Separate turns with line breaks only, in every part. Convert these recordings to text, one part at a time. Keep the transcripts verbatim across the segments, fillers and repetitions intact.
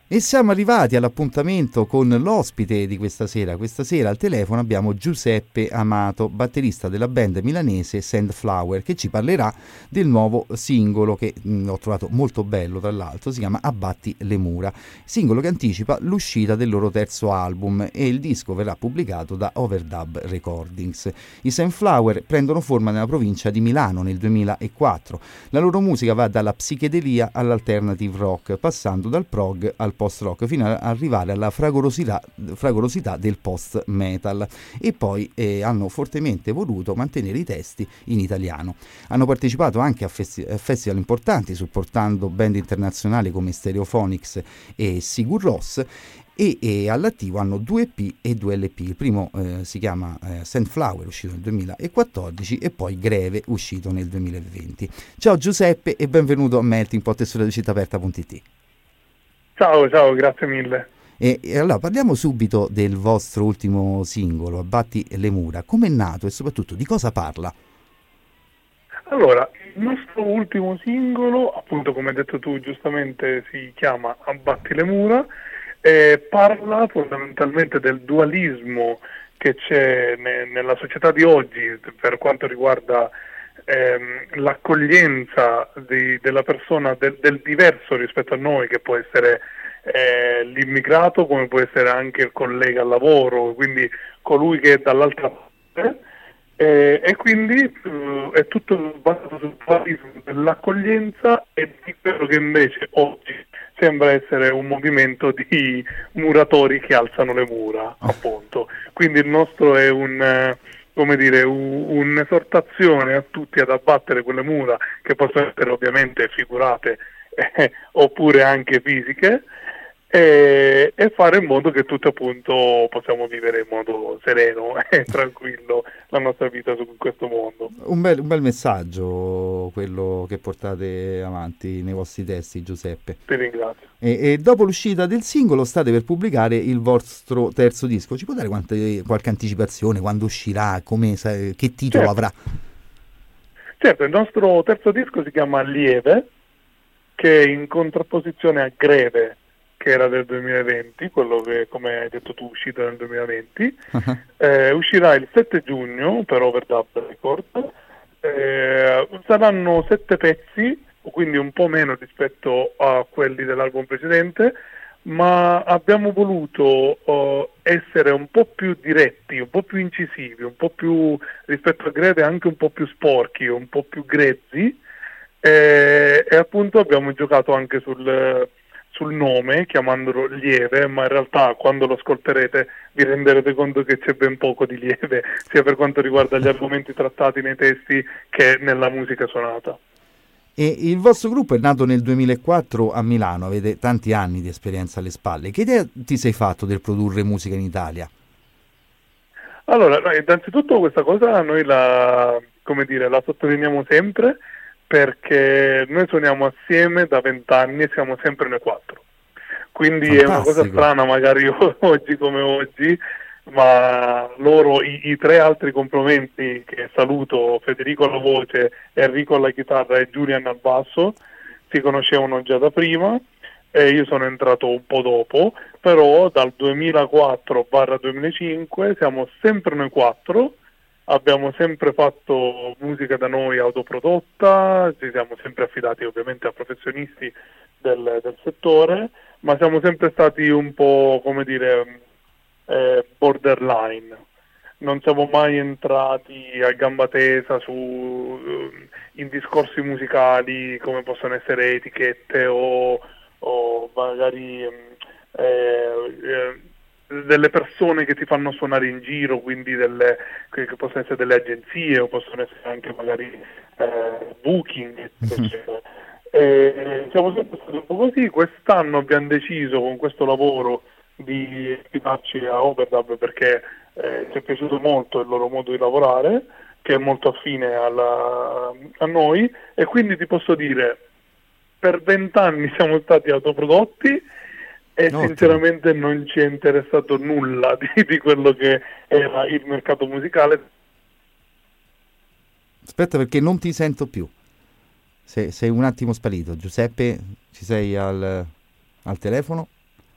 E siamo arrivati all'appuntamento con l'ospite di questa sera. Questa sera al telefono abbiamo Giuseppe Amato, batterista della band milanese Sandflower, che ci parlerà del nuovo singolo che mh, ho trovato molto bello, tra l'altro, si chiama Abbatti le mura, singolo che anticipa l'uscita del loro terzo album, e il disco verrà pubblicato da Overdub Recordings. I Sandflower prendono forma nella provincia di Milano nel duemilaquattro. La loro musica va dalla psichedelia all'alternative rock, passando dal prog al post-rock fino ad arrivare alla fragorosità, fragorosità del post-metal, e poi eh, hanno fortemente voluto mantenere i testi in italiano. Hanno partecipato anche a, festi- a festival importanti, supportando band internazionali come Stereophonics e Sigur Rós, e, e all'attivo hanno due E P e due L P. Il primo eh, si chiama eh, Sandflower, uscito nel duemilaquattordici, e poi Greve, uscito nel duemilaventi. Ciao Giuseppe e benvenuto a Melting Pot e sulla città aperta punto it.
Ciao, ciao, grazie mille.
E, e allora parliamo subito del vostro ultimo singolo, Abbatti le mura. Come è nato e soprattutto di cosa parla?
Allora, il nostro ultimo singolo, appunto come hai detto tu giustamente, si chiama Abbatti le mura, e parla fondamentalmente del dualismo che c'è ne, nella società di oggi per quanto riguarda ehm, l'accoglienza di, della persona, del, del diverso rispetto a noi, che può essere eh, l'immigrato, come può essere anche il collega al lavoro, quindi colui che è dall'altra parte. Eh, e quindi eh, è tutto basato sul dualismo dell'accoglienza e di quello che invece oggi sembra essere un movimento di muratori che alzano le mura, appunto. Quindi il nostro è un, eh, come dire, un, un'esortazione a tutti ad abbattere quelle mura, che possono essere ovviamente figurate eh, oppure anche fisiche, e, e fare in modo che tutti appunto possiamo vivere in modo sereno e tranquillo la nostra vita su questo mondo.
Un bel, un bel messaggio quello che portate avanti nei vostri testi, Giuseppe.
Ti ringrazio.
E, e dopo l'uscita del singolo state per pubblicare il vostro terzo disco. Ci può dare quante, qualche anticipazione? Quando uscirà? Come, che titolo
Certo.
avrà?
Certo, il nostro terzo disco si chiama Lieve, che è in contrapposizione a Greve, che era del duemilaventi, quello che, come hai detto tu, è uscito nel duemilaventi. Uh-huh. Eh, uscirà il sette giugno per Overdub Record. Eh, saranno sette pezzi, quindi un po' meno rispetto a quelli dell'album precedente, ma abbiamo voluto uh, essere un po' più diretti, un po' più incisivi, un po' più, rispetto a Greve, anche un po' più sporchi, un po' più grezzi, eh, e appunto abbiamo giocato anche sul... sul nome, chiamandolo lieve, ma in realtà quando lo ascolterete vi renderete conto che c'è ben poco di lieve, sia per quanto riguarda gli argomenti trattati nei testi che nella musica suonata.
E il vostro gruppo è nato nel duemilaquattro a Milano, avete tanti anni di esperienza alle spalle. Che idea ti sei fatto del produrre musica in Italia?
Allora, no, innanzitutto questa cosa noi la, come dire, la sottolineiamo sempre, perché noi suoniamo assieme da vent'anni e siamo sempre noi quattro. Quindi Fantastico. È una cosa strana magari oggi come oggi, ma loro, i, i tre altri componenti che saluto, Federico alla voce, Enrico alla chitarra e Julian al basso, si conoscevano già da prima e io sono entrato un po' dopo, però dal duemilaquattro duemilacinque siamo sempre noi quattro. Abbiamo sempre fatto musica da noi autoprodotta, ci siamo sempre affidati ovviamente a professionisti del, del settore, ma siamo sempre stati un po', come dire, eh, borderline. Non siamo mai entrati a gamba tesa su, in discorsi musicali come possono essere etichette o, o magari... Eh, eh, delle persone che ti fanno suonare in giro, quindi delle, che possono essere delle agenzie o possono essere anche magari eh, booking, eccetera. E siamo sempre stati un po' così. Quest'anno abbiamo deciso con questo lavoro di affidarci a Overdub perché eh, ci è piaciuto molto il loro modo di lavorare, che è molto affine alla, a noi, e quindi ti posso dire, per vent'anni siamo stati autoprodotti e Ottimo. Sinceramente non ci è interessato nulla di, di quello che era il mercato musicale.
Aspetta, perché non ti sento più. Sei, sei un attimo sparito. Giuseppe, ci sei al, al telefono?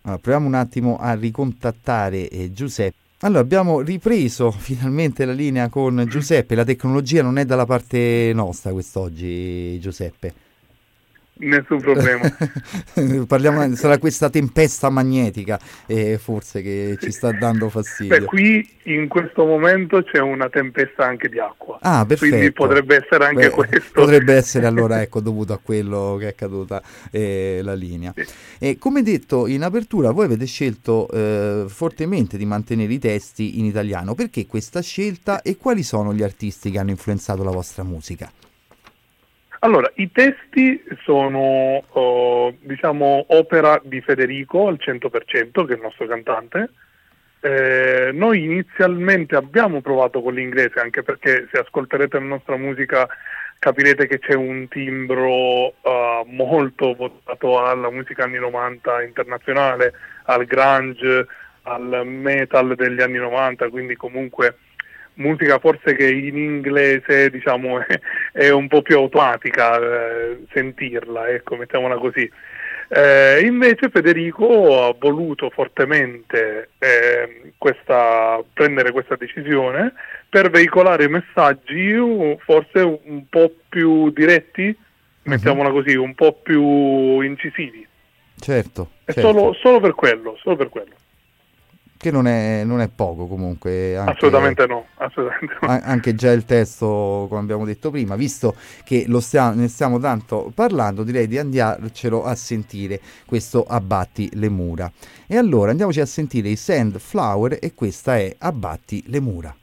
Allora, proviamo un attimo a ricontattare eh, Giuseppe. Allora, abbiamo ripreso finalmente la linea con Giuseppe. La tecnologia non è dalla parte nostra quest'oggi, Giuseppe.
Nessun problema.
Parliamo, sarà questa tempesta magnetica eh, forse che ci sta dando fastidio.
Beh, qui in questo momento c'è una tempesta anche di acqua.
Ah, perfetto.
Quindi potrebbe essere anche
Beh,
questo.
Potrebbe essere allora ecco dovuto a quello che è caduta eh, la linea.
Sì.
E come detto in apertura, voi avete scelto eh, fortemente di mantenere i testi in italiano. Perché questa scelta e quali sono gli artisti che hanno influenzato la vostra musica?
Allora, i testi sono, oh, diciamo, opera di Federico al cento per cento, che è il nostro cantante. Eh, noi inizialmente abbiamo provato con l'inglese, anche perché se ascolterete la nostra musica capirete che c'è un timbro uh, molto votato alla musica anni novanta internazionale, al grunge, al metal degli anni novanta, quindi comunque musica forse che in inglese diciamo è, è un po' più automatica eh, sentirla, ecco, mettiamola così. Eh, invece Federico ha voluto fortemente eh, questa, prendere questa decisione per veicolare messaggi uh, forse un po' più diretti, mettiamola così, un po' più incisivi.
Certo.
È
certo.
Solo, solo per quello, solo per quello.
Che non è, non è poco comunque. Anche,
assolutamente no, assolutamente no.
Anche già il testo, come abbiamo detto prima, visto che lo stiamo, ne stiamo tanto parlando, direi di andarcelo a sentire questo Abbatti le mura. E allora andiamoci a sentire i Sandflower e questa è Abbatti le mura.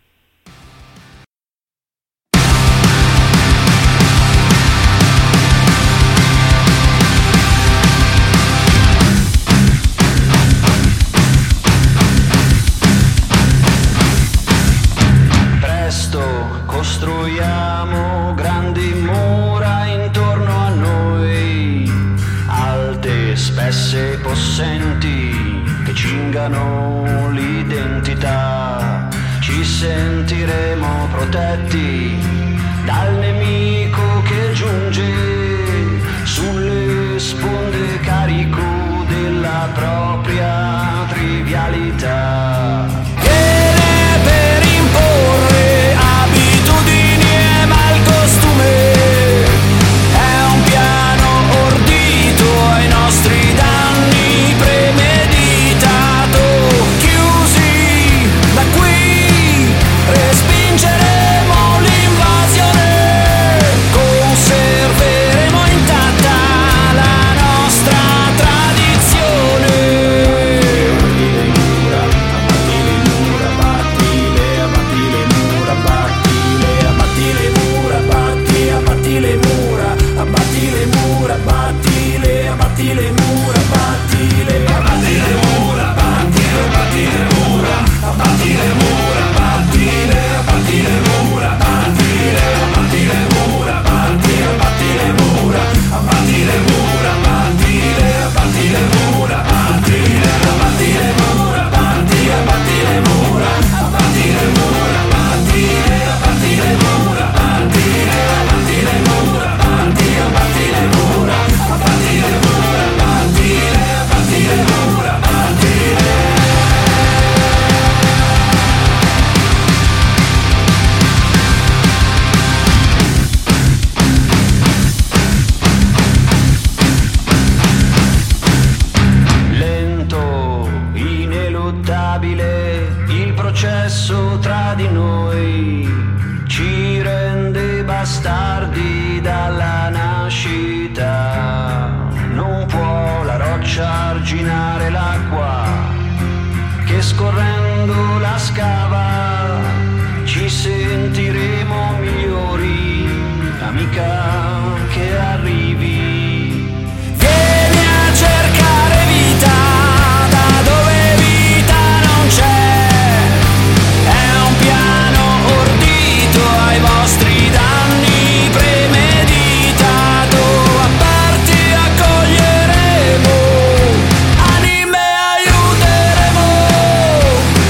Costruiamo grandi mura intorno a noi, alte, spesse, possenti, che cingano l'identità. Ci sentiremo protetti dal nemico che giunge sulle sponde carico della propria trivialità. Viene per imporre abitudini e malcostume, è un piano ordito ai nostri danni, premeditato. Chiusi da qui respingeremo l'invasione, conserveremo intatta la nostra tradizione. Il processo tra di noi ci rende bastardi dalla nascita. Non può la roccia arginare l'acqua che scorrendo la scava. Ci sentiremo migliori, amica, che arrivi. Vieni a cercare vita da dove vita non c'è, è un piano ordito ai vostri danni, premeditato. Aperti accoglieremo, anime aiuteremo,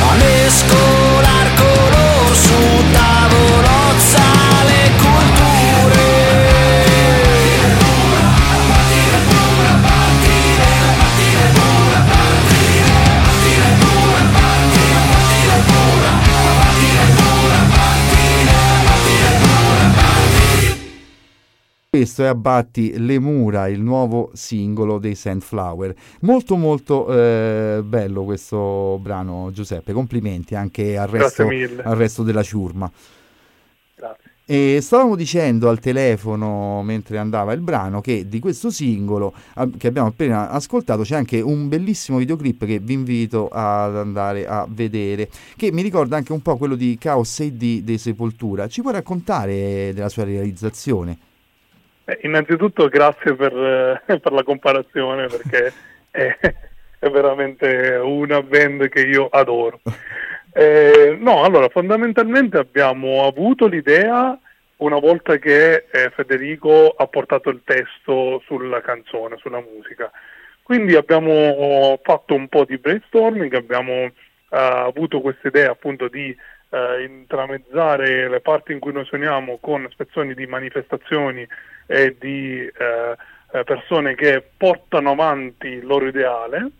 questo è Abbatti le mura, il nuovo singolo dei Sandflower. Molto molto eh, bello questo brano, Giuseppe, complimenti anche al resto, al resto della ciurma.
Grazie.
E stavamo dicendo al telefono mentre andava il brano che di questo singolo che abbiamo appena ascoltato c'è anche un bellissimo videoclip che vi invito ad andare a vedere, che mi ricorda anche un po' quello di Chaos sei D dei Sepoltura. Ci puoi raccontare della sua realizzazione?
Eh, innanzitutto grazie per, eh, per la comparazione, perché è, è veramente una band che io adoro. Eh, no, allora fondamentalmente abbiamo avuto l'idea una volta che eh, Federico ha portato il testo sulla canzone, sulla musica. Quindi abbiamo fatto un po' di brainstorming, abbiamo eh, avuto questa idea appunto di eh, intramezzare le parti in cui noi suoniamo con spezzoni di manifestazioni e di eh, persone che portano avanti il loro ideale.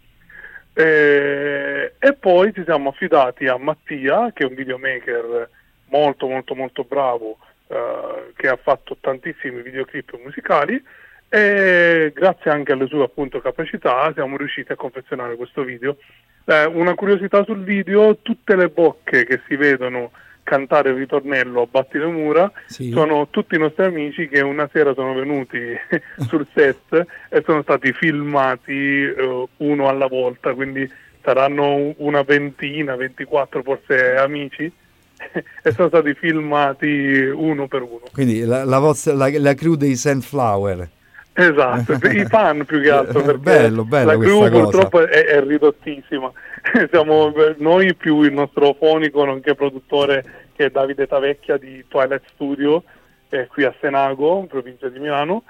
Eh, e poi ci siamo affidati a Mattia, che è un videomaker molto molto molto bravo, eh, che ha fatto tantissimi videoclip musicali, e grazie anche alle sue appunto capacità siamo riusciti a confezionare questo video. Eh, una curiosità sul video: tutte le bocche che si vedono cantare il ritornello Abbatti le mura, sì, sono tutti i nostri amici che una sera sono venuti sul set e sono stati filmati uh, uno alla volta, quindi saranno una ventina, ventiquattro forse amici e sono stati filmati uno per uno.
Quindi la, la, vostra, la, la crew dei Sandflower.
Esatto, i fan più che altro, perché
bello, bello,
la crew
cosa.
purtroppo è, è ridottissima. Siamo noi più il nostro fonico nonché produttore, che è Davide Tavecchia di Twilight Studio, eh, qui a Senago, in provincia di Milano.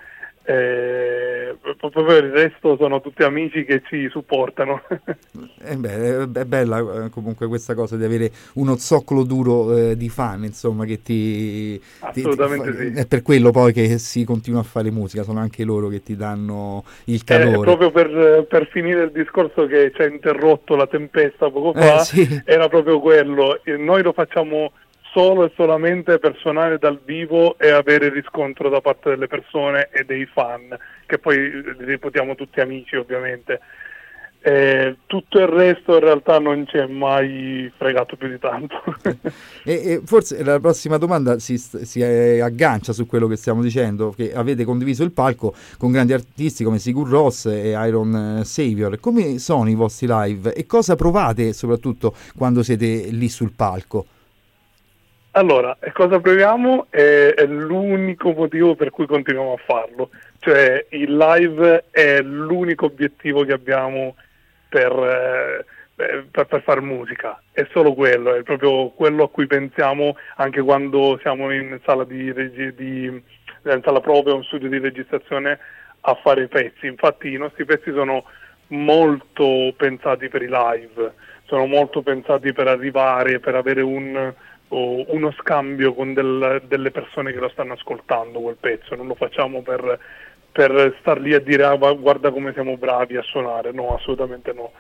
Eh, proprio il resto sono tutti amici che ci supportano.
Eh beh, è bella comunque questa cosa di avere uno zoccolo duro eh, di fan, insomma, che ti,
assolutamente
ti, ti fa,
sì.
È per quello poi che si continua a fare musica, sono anche loro che ti danno il calore.
Eh, proprio per, per finire il discorso che ci ha interrotto la tempesta poco fa,
eh, sì.
Era proprio quello. Noi lo facciamo solo e solamente per suonare dal vivo e avere riscontro da parte delle persone e dei fan, che poi li reputiamo tutti amici ovviamente. Eh, tutto il resto in realtà non ci è mai fregato più di tanto.
e, e forse la prossima domanda si, si aggancia su quello che stiamo dicendo, che avete condiviso il palco con grandi artisti come Sigur Rós e Iron Savior. Come sono i vostri live e cosa provate soprattutto quando siete lì sul palco?
Allora, cosa proviamo? È, è l'unico motivo per cui continuiamo a farlo, cioè il live è l'unico obiettivo che abbiamo per, eh, per, per fare musica, è solo quello, è proprio quello a cui pensiamo anche quando siamo in sala di, regi- di in sala prove o in studio di registrazione a fare i pezzi. Infatti i nostri pezzi sono molto pensati per i live, sono molto pensati per arrivare, per avere un o uno scambio con del, delle persone che lo stanno ascoltando quel pezzo. Non lo facciamo per, per star lì a dire ah, guarda come siamo bravi a suonare, no, assolutamente no.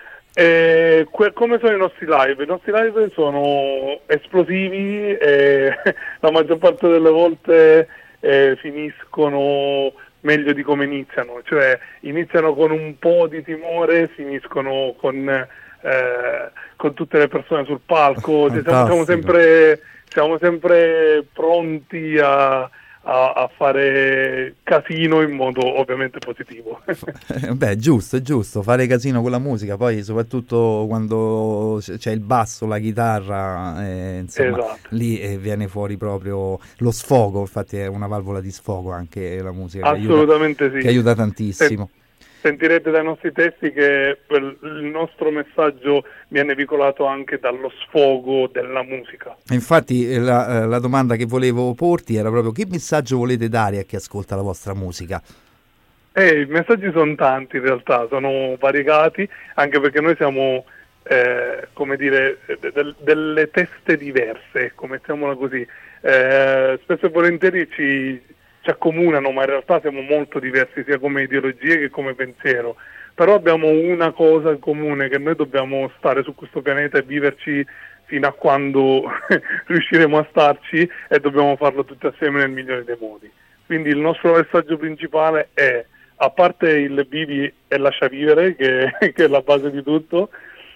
E que- come sono i nostri live? I nostri live sono esplosivi e la maggior parte delle volte eh, finiscono meglio di come iniziano, cioè iniziano con un po' di timore, finiscono con Eh, con tutte le persone sul palco. Cioè, siamo, siamo sempre siamo sempre pronti a, a, a fare casino in modo ovviamente positivo.
Beh, giusto, è giusto fare casino con la musica, poi soprattutto quando c'è il basso, la chitarra, eh, insomma,
esatto.
Lì eh, viene fuori proprio lo sfogo. Infatti è una valvola di sfogo anche la musica,
assolutamente
che aiuta,
sì,
che aiuta tantissimo.
E- Sentirete dai nostri testi che il nostro messaggio viene veicolato anche dallo sfogo della musica.
Infatti la, la domanda che volevo porti era proprio: che messaggio volete dare a chi ascolta la vostra musica?
Eh, i messaggi sono tanti in realtà, sono variegati, anche perché noi siamo, eh, come dire, del, delle teste diverse, mettiamola così. Eh, spesso e volentieri ci... ci accomunano, ma in realtà siamo molto diversi sia come ideologie che come pensiero, però abbiamo una cosa in comune, che noi dobbiamo stare su questo pianeta e viverci fino a quando riusciremo a starci, e dobbiamo farlo tutti assieme nel migliore dei modi. Quindi il nostro messaggio principale è, a parte il vivi e lascia vivere, che, che è la base di tutto,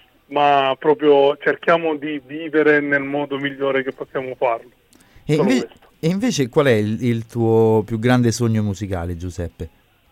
ma proprio cerchiamo di vivere nel modo migliore che possiamo farlo.
E, inve- e invece qual è il, il tuo più grande sogno musicale, Giuseppe?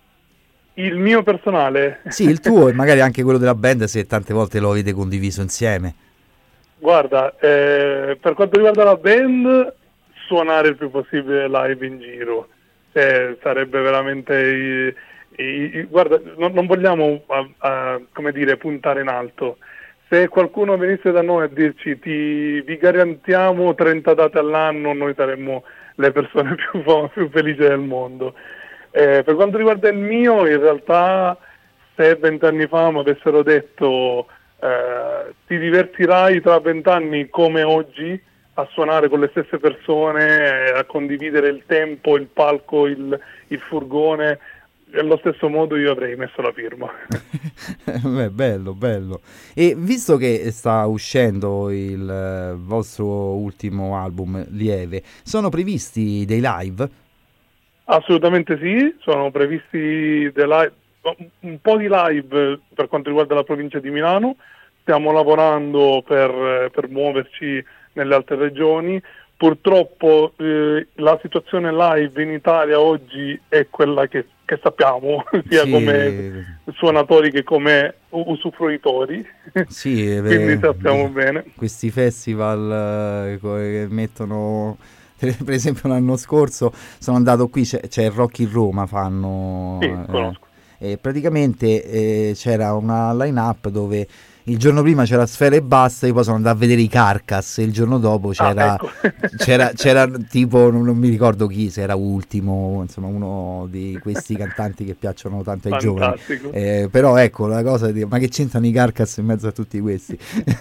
Il mio personale?
Sì, il tuo e magari anche quello della band, se tante volte lo avete condiviso insieme.
Guarda, eh, per quanto riguarda la band, suonare il più possibile live in giro. Eh, sarebbe veramente... I, i, guarda, non, non vogliamo, a, a, come dire, puntare in alto. Se qualcuno venisse da noi a dirci ti vi garantiamo trenta date all'anno, noi saremmo le persone più, più felici del mondo. Eh, per quanto riguarda il mio, in realtà, se vent'anni fa mi avessero detto eh, ti divertirai tra vent'anni come oggi a suonare con le stesse persone, eh, a condividere il tempo, il palco, il, il furgone, allo stesso modo io avrei messo la firma.
Beh, bello, bello. E visto che sta uscendo il eh, vostro ultimo album, Lieve, sono previsti dei live?
Assolutamente sì, sono previsti dei live, un po' di live per quanto riguarda la provincia di Milano, stiamo lavorando per, per muoverci nelle altre regioni. Purtroppo eh, la situazione live in Italia oggi è quella che, che sappiamo, sia
sì.
come suonatori che come usufruitori,
sì,
quindi sappiamo bene.
Questi festival eh, che mettono, per esempio l'anno scorso sono andato qui, c'è, c'è il Rock in Roma, fanno...
Sì, conosco.
Eh, e praticamente eh, c'era una line-up dove il giorno prima c'era Sfera e Basta, io poi sono andato a vedere i Carcass e il giorno dopo c'era,
ah, ecco.
c'era, c'era tipo, non, non mi ricordo chi, se era Ultimo, insomma uno di questi cantanti che piacciono tanto ai giovani. Eh, però ecco, la cosa di, ma che c'entrano i Carcass in mezzo a tutti questi?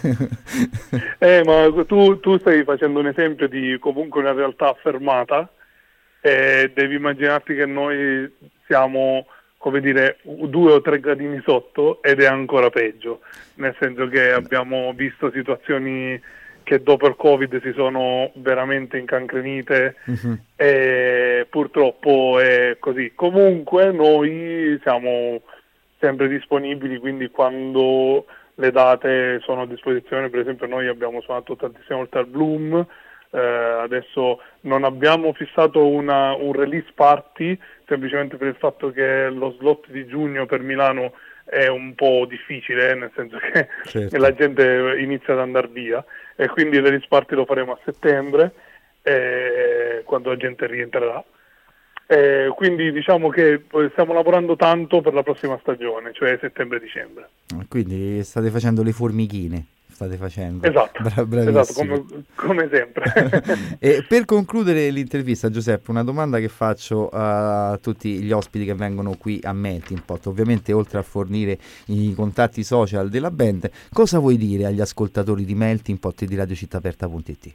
eh, ma tu, tu stai facendo un esempio di comunque una realtà affermata e devi immaginarti che noi siamo, come dire, due o tre gradini sotto ed è ancora peggio, nel senso che abbiamo visto situazioni che dopo il Covid si sono veramente incancrenite uh-huh. e purtroppo è così. Comunque noi siamo sempre disponibili, quindi quando le date sono a disposizione, per esempio noi abbiamo suonato tantissime volte al Bloom, eh, adesso non abbiamo fissato una, un release party, semplicemente per il fatto che lo slot di giugno per Milano è un po' difficile, nel senso che certo. la gente inizia ad andare via e quindi il release party lo faremo a settembre, eh, quando la gente rientrerà. Eh, quindi diciamo che stiamo lavorando tanto per la prossima stagione, cioè settembre-dicembre.
Quindi state facendo le formichine. State facendo.
Esatto,
Bra-
esatto come, come sempre.
E per concludere l'intervista, Giuseppe, una domanda che faccio a tutti gli ospiti che vengono qui a Melting Pot, ovviamente oltre a fornire i contatti social della band, cosa vuoi dire agli ascoltatori di Melting Pot e di Radio Città Aperta punto it?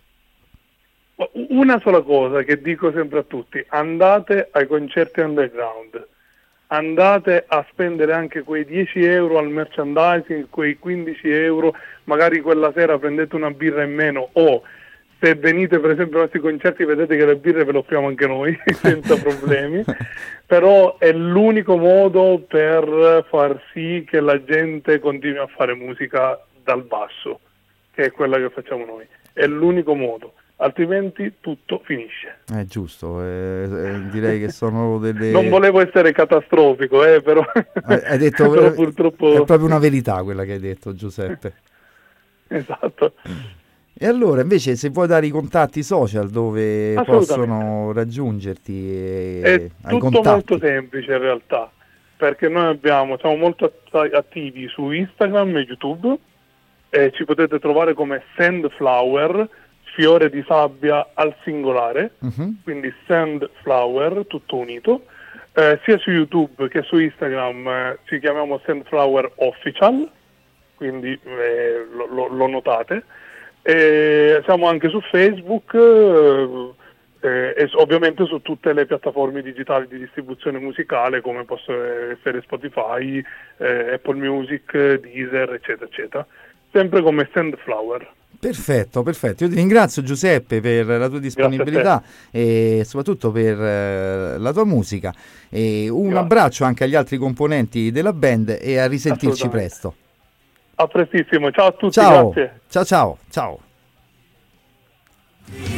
Una sola cosa che dico sempre a tutti: andate ai concerti underground, andate a spendere anche quei dieci euro al merchandising, quei quindici euro, magari quella sera prendete una birra in meno, o se venite per esempio ai nostri concerti vedete che le birre ve le offriamo anche noi senza problemi, però è l'unico modo per far sì che la gente continui a fare musica dal basso, che è quella che facciamo noi, è l'unico modo. Altrimenti tutto finisce.
È giusto, eh, eh, direi che sono delle...
Non volevo essere catastrofico, eh, però,
hai detto,
però purtroppo...
È proprio una verità quella che hai detto, Giuseppe.
Esatto.
E allora, invece, se vuoi dare i contatti social dove possono raggiungerti e
è
ai
tutto
contatti.
Molto semplice in realtà, perché noi abbiamo, siamo molto attivi su Instagram e YouTube, e ci potete trovare come Sandflower, fiore di sabbia al singolare, uh-huh. quindi Sandflower, tutto unito, eh, sia su YouTube che su Instagram eh, ci chiamiamo Sandflower Official, quindi eh, lo, lo, lo notate, e siamo anche su Facebook eh, eh, e ovviamente su tutte le piattaforme digitali di distribuzione musicale come possono essere Spotify, eh, Apple Music, Deezer, eccetera, eccetera, sempre come Sandflower.
Perfetto, perfetto. Io ti ringrazio Giuseppe per la tua disponibilità e soprattutto per eh, la tua musica. E un
Grazie.
abbraccio anche agli altri componenti della band e a risentirci presto.
A prestissimo, ciao a tutti,
Ciao,
grazie.
ciao, ciao, ciao.